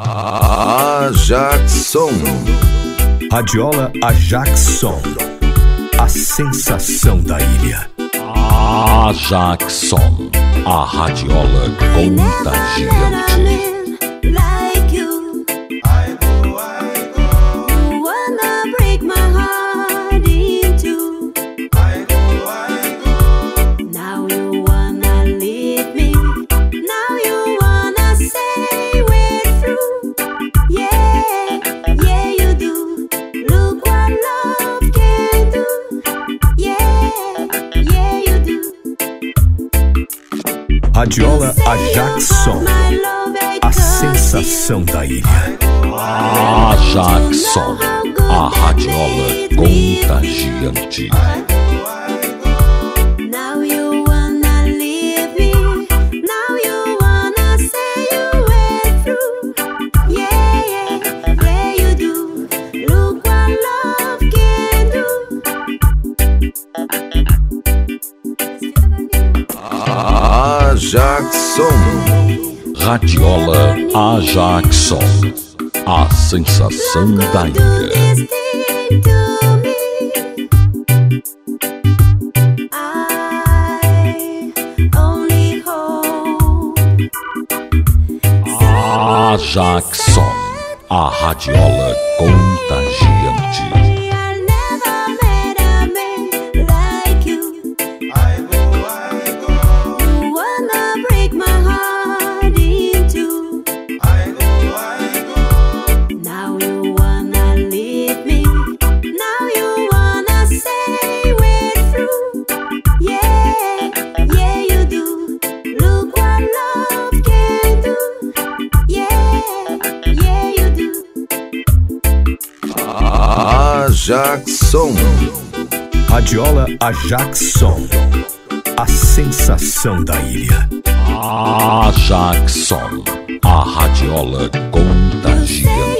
Ajaxson. Radiola Ajaxson, a sensação da ilha. Ajaxson, a radiola contagiante. Radiola Ajaxson, a sensação da ilha. Ajaxson, a radiola contagiante. Ajaxson. Radiola Ajaxson, a sensação da ilha. Ajaxson, a radiola contagiante. Ajaxson. Radiola Ajaxson, a sensação da ilha. Ajaxson, a radiola contagiante.